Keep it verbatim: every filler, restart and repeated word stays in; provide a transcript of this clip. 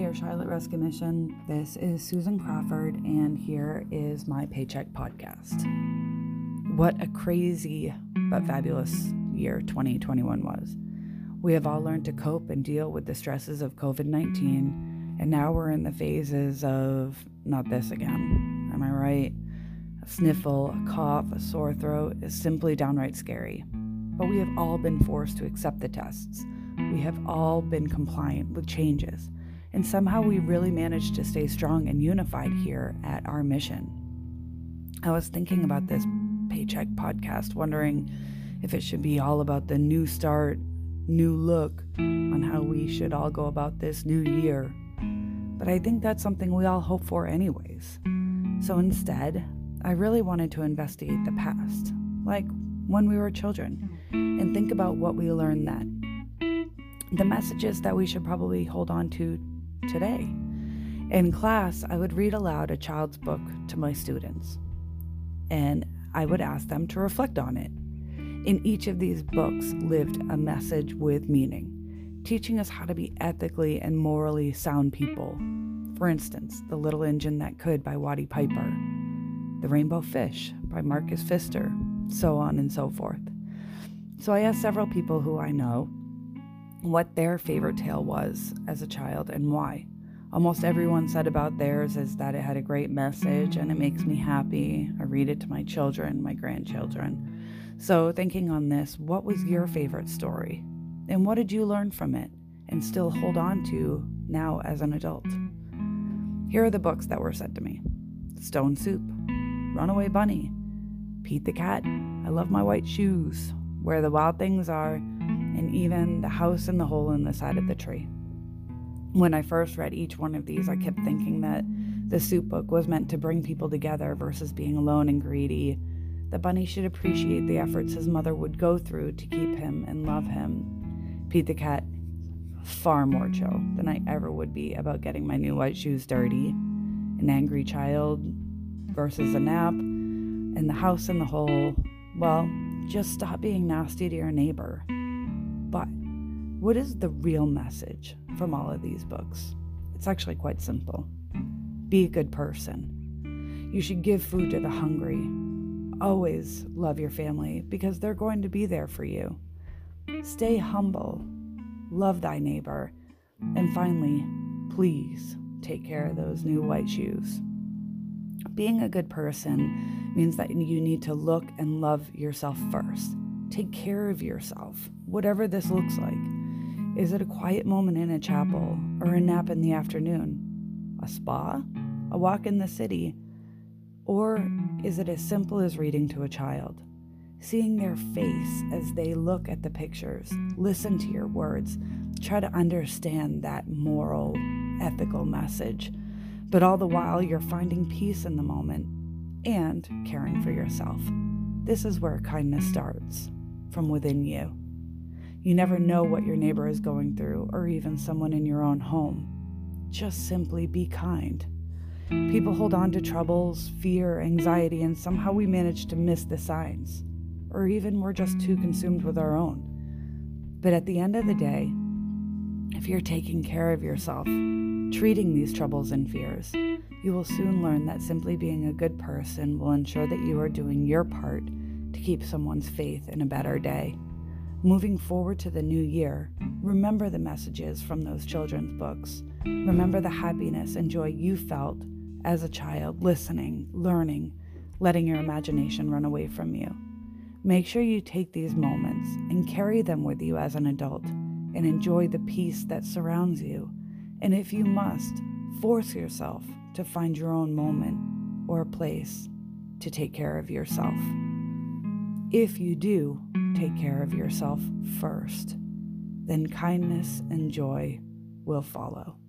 there, Charlotte Rescue Mission. This is Susan Crawford, and here is my Paycheck Podcast. What a crazy but fabulous year twenty twenty-one was. We have all learned to cope and deal with the stresses of covid nineteen, and now we're in the phases of not this again. Am I right? A sniffle, a cough, a sore throat is simply downright scary. But we have all been forced to accept the tests. We have all been compliant with changes. And somehow we really managed to stay strong and unified here at our mission. I was thinking about this Paycheck Podcast, wondering if it should be all about the new start, new look, on how we should all go about this new year. But I think that's something we all hope for anyways. So instead, I really wanted to investigate the past, like when we were children, and think about what we learned then. The messages that we should probably hold on to today. In class, I would read aloud a child's book to my students, and I would ask them to reflect on it. In each of these books lived a message with meaning, teaching us how to be ethically and morally sound people. For instance, The Little Engine That Could by Watty Piper, The Rainbow Fish by Marcus Pfister, so on and so forth. So I asked several people who I know what their favorite tale was as a child and why. Almost everyone said about theirs is that it had a great message and it makes me happy. I read it to my children, my grandchildren. So thinking on this, what was your favorite story? And what did you learn from it and still hold on to now as an adult? Here are the books that were said to me. Stone Soup, Runaway Bunny, Pete the Cat, I Love My White Shoes, Where the Wild Things Are, and even The House in the Hole in the Side of the Tree. When I first read each one of these, I kept thinking that the soup book was meant to bring people together versus being alone and greedy. The bunny should appreciate the efforts his mother would go through to keep him and love him. Pete the Cat, far more chill than I ever would be about getting my new white shoes dirty. An angry child versus a nap. And The House in the Hole, well, just stop being nasty to your neighbor. But what is the real message from all of these books? It's actually quite simple. Be a good person. You should give food to the hungry. Always love your family because they're going to be there for you. Stay humble. Love thy neighbor. And finally, please take care of those new white shoes. Being a good person means that you need to look and love yourself first. Take care of yourself, whatever this looks like. Is it a quiet moment in a chapel or a nap in the afternoon? A spa? A walk in the city? Or is it as simple as reading to a child? Seeing their face as they look at the pictures, listen to your words, try to understand that moral, ethical message. But all the while, you're finding peace in the moment and caring for yourself. This is where kindness starts, from within you. You never know what your neighbor is going through, or even someone in your own home. Just simply be kind. People hold on to troubles, fear, anxiety, and somehow we manage to miss the signs. Or even we're just too consumed with our own. But at the end of the day, if you're taking care of yourself, treating these troubles and fears, you will soon learn that simply being a good person will ensure that you are doing your part to keep someone's faith in a better day. Moving forward to the new year, remember the messages from those children's books. Remember the happiness and joy you felt as a child, listening, learning, letting your imagination run away from you. Make sure you take these moments and carry them with you as an adult and enjoy the peace that surrounds you. And if you must, force yourself to find your own moment or place to take care of yourself. If you do take care of yourself first, then kindness and joy will follow.